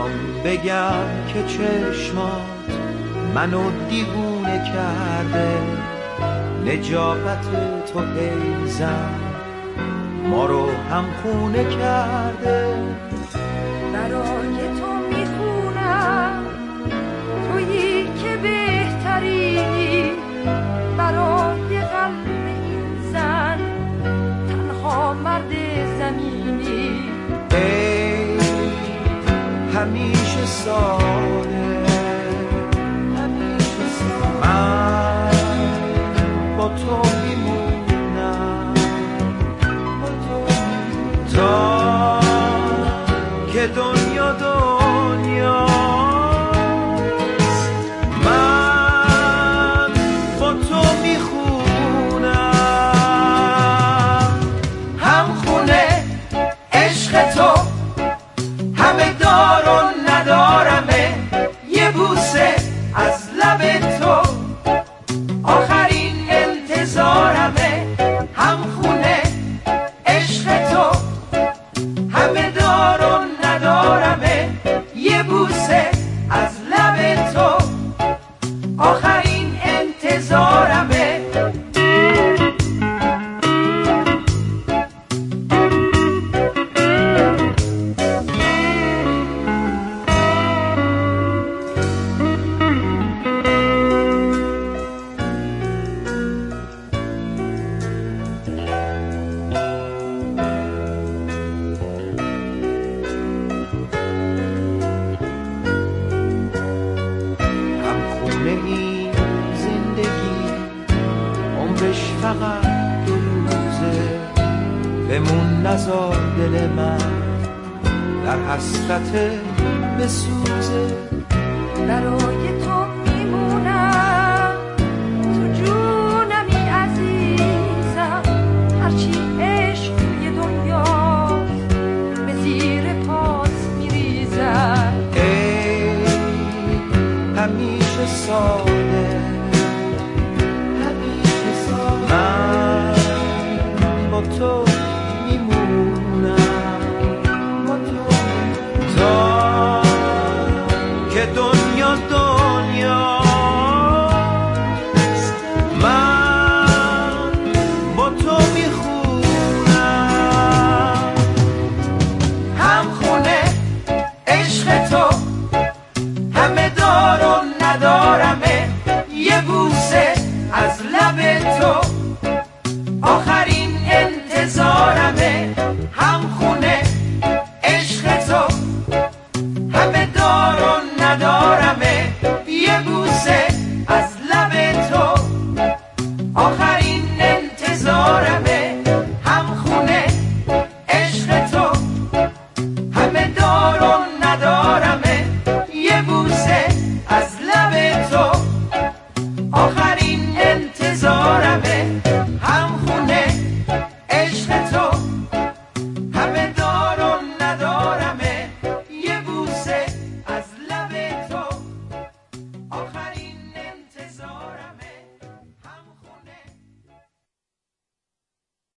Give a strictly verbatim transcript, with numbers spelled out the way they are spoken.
میخوام بگم که چشمات منو دیوونه کرده، نجابت تو ای زن ما رو هم خونه کرده. برای تو میخونم تویی که بهتری، برای قلب این زن تنها مرد زمینی. ای همیشه ساده، همیشه ساده من با تو میمونم، با تو تا که دنیا دنیا من با تو میخونم. هم خونه عشق تو همه دار و ندارمه، یه بوسه از لب تو آخرین انتظارمه. هم خونه عشق تو همه دار و ندارمه، یه بوسه از لب تو آخرین انتظارمه. فقط دو روزه بمون، نزار دل من در حسرت بسوزه. برای تو میمونم تو جونمی عزیزم، هرچی عشق توی دنیا به زیر پاس میریزم. ای همیشه ساده، من با تو میمونم، با تو تا که دنیا دنیا من با تو میخونم. هم خونه عشق تو همه دار و ندارمه، یه بوسه از لب تو